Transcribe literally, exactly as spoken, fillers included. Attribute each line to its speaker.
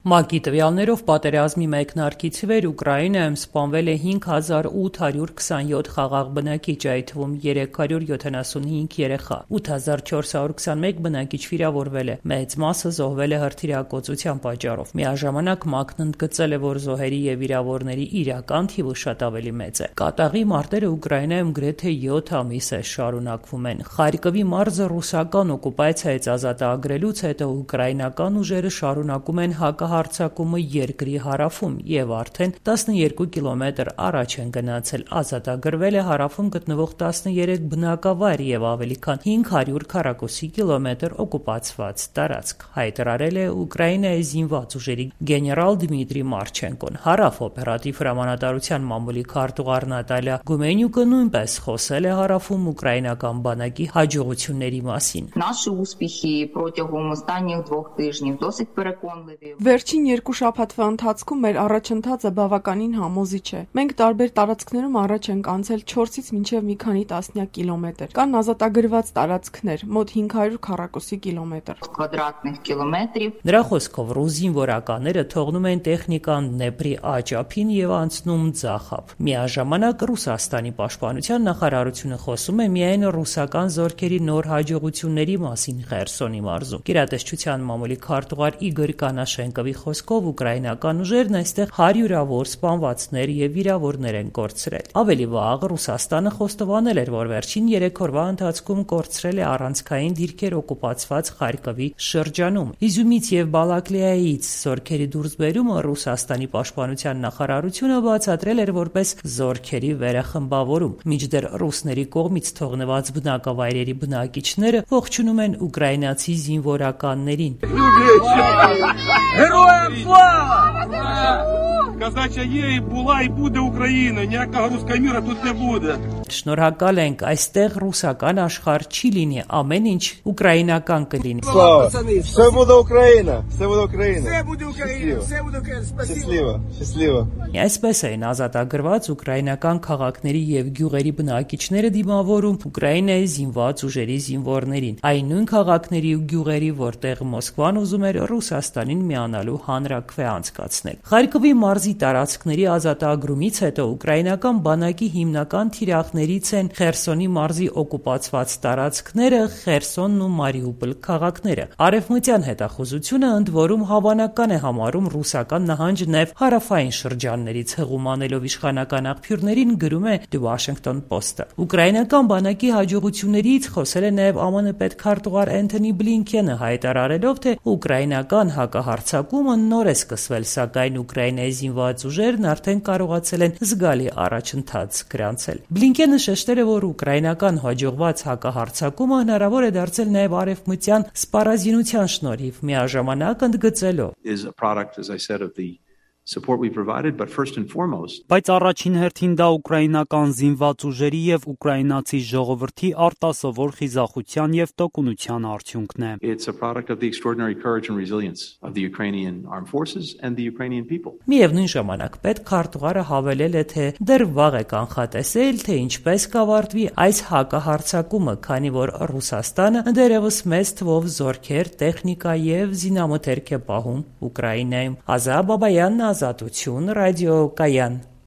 Speaker 1: ՄԱԿ-ի տվյալներով պատերազմի մեկնարկից ի վեր Ուկրաինայում սպանվել է հինգ հազար ութ հարյուր քսանյոթ խաղաղ բնակիչ, այդ թվում երեք հարյուր յոթանասունհինգ երեխա, ութ հազար չորս հարյուր քսանմեկ բնակիչ վիրավորվել է, մեծ մասը զոհվել է հրթիռակոծության պատճառով։ Միաժամանակ ՄԱԿ-ն ընդգծել է, որ զոհերի եւ վիրավորների իրական թիվը շատ ավելի մեծ է։ Կատաղի մարտերը Ուկրաինայում գրեթե յոթ ամիս է շարունակվում են։ Խարկովի մարզը ռուսական օկուպացիայից ազատագրելուց հետո ուկրաինական ուժերը շարունակում են հակահարձակումը երկրի հարավում եւ արդեն տասնյոթ կիլոմետր առաջ են գնացել։ Ազատագրվել է հարավում գտնվող տասնյոթ բնակավայր եւ ավելի քան հինգ հարյուր քառակուսի կիլոմետր օկուպացված տարածք, հայտարարել է Ուկրաինայի զինված ուժերի գեներալ Դմիտրի Մարչենկոն։ Հարավ օպերատիվ հրամանատարության մամուլի քարտուղար Նատալիա Գումենյուկը նույնպես խոսել է հարավում ուկրաինական բանակի հաջողությունների մասին։
Speaker 2: Наші успіхи протягом останніх двох тижнів досить переконливі.
Speaker 3: Վերջին երկու շաբաթվա ընթացքում մեր առաջընթացը բավականին համոզիչ է։ Մենք տարբեր տարածքներում առաջ ենք անցել չորսից մինչև մի քանի տասնյակ կիլոմետր։ Կան ազատագրված տարածքներ, մոտ հինգ հարյուր քառակուսի կիլոմետր։
Speaker 2: Կվադրատних կիլոմետրів.
Speaker 1: Նրա խոսքով ռուս զինվորականները թողնում են տեխնիկան Դնեպրի աճափին եւ անցնում Ձախավ։ Միաժամանակ Ռուսաստանի պաշտպանության նախարարությունը խոսում է միայն ռուսական զորքերի նոր հաջողությունների մասին Խերսոնի մարզում։ Գերատեսչության մամուլի քարտուղար Իգոր Կանաշենկովի խոսքով ուկրաինական ուժերն այստեղ հարյուրավոր սպանվածներ եւ վիրավորներ են կորցրել։ Ավելի վաղ Ռուսաստանը խոստովանել էր, որ վերջին երեք օրվա ընթացքում կորցրել է առանցքային դիրքեր օկուպացված Խարկովի շրջանում։ Իզյումից եւ Բալակլիայից զորքերի դուրսբերումը Ռուսաստանի պաշտպանության նախարարությունը բացատրել էր որպես զորքերի վերախմբավորում։ Մինչդեռ ռուսների կողմից թողնված բնակավայրերի բնակիչները ողջունում են ուկրաինացի զինվորականներին։
Speaker 4: Героям слава! Казача є, і була, і буде Україна. Ніякого руського міра тут не буде.
Speaker 1: Շնորհակալ ենք, այստեղ ռուսական աշխարհ չի լինի, ամեն ինչ ուկրաինական կլինի։
Speaker 5: Слава! Все буде Україна! Все буде Україна!
Speaker 4: Все буде Україна! Все буде Україна! Спасибо!
Speaker 5: Щасливо! Щасливо!
Speaker 1: Այսպես էին ազատագրված ուկրաինական քաղաքների եւ գյուղերի բնակիչները դիմավորում Ուկրաինայի զինված ուժերի զինվորներին։ Այն նույն քաղաքների ու գյուղերի, որտեղ Մոսկվան ուզում էր Ռուսաստանին միանալու հանրաքվե անցկացնել։ Խարկովի մարզի տարածքների ազատագրումից հետո ուկրաինական բանակի հիմնական թիրախներից են Խերսոնի մարզի օկուպացված տարածքները, Խերսոնն ու Մարիուպոլ քաղաքները։ Արևմտյան հետախուզությունը ընդ որում հավանական է համարում ռուսական նահանջ նեւ հարավային շրջաններից հղում անելով իշխանական աղբյուրներին, գրում է The Washington Post-ը։ Ուկրաինական բանակի հաջողություններից խոսել է նաև ԱՄՆ պետքարտուղար Էնթոնի Բլինքենը, հայտարարելով, թե ուկրաինական հակահարձակումը նոր է սկսվել, սակայն Ուկրաինայի զինված ուժերն արդեն կարողացել են զգալի առաջընթաց գրանցել։ Բլինքենը շեշտել է, որ ուկրաինական հաջողված հակահարձակումը հնարավոր է դարձել նաև արևմտյան սպառազինության շնորհիվ, միաժամանակ ընդգծելով.
Speaker 6: is a product, as I said, of the support we provided, but first and foremost.
Speaker 7: Բայց առաջին հերթին դա ուկրաինական զինված ուժերի եւ ուկրաինացի ժողովրդի արտասովոր խիզախության եւ տոկունության արդյունքն է։
Speaker 6: It's a product of the extraordinary courage and resilience of the Ukrainian armed forces and the Ukrainian people.
Speaker 1: Միևնույն ժամանակ պետքարտուղարը հավելել է, թե դեռ վաղ է կանխատեսել, թե ինչպես կավարտվի այս հակահարձակումը, քանի որ Ռուսաստանը դեռևս մեծ թվով զորքեր, տեխնիկա եւ զինամթերք է պահում Ուկրաինայում։ Ազա Բաբայանն, Ազատություն, Ռադիո Կայան։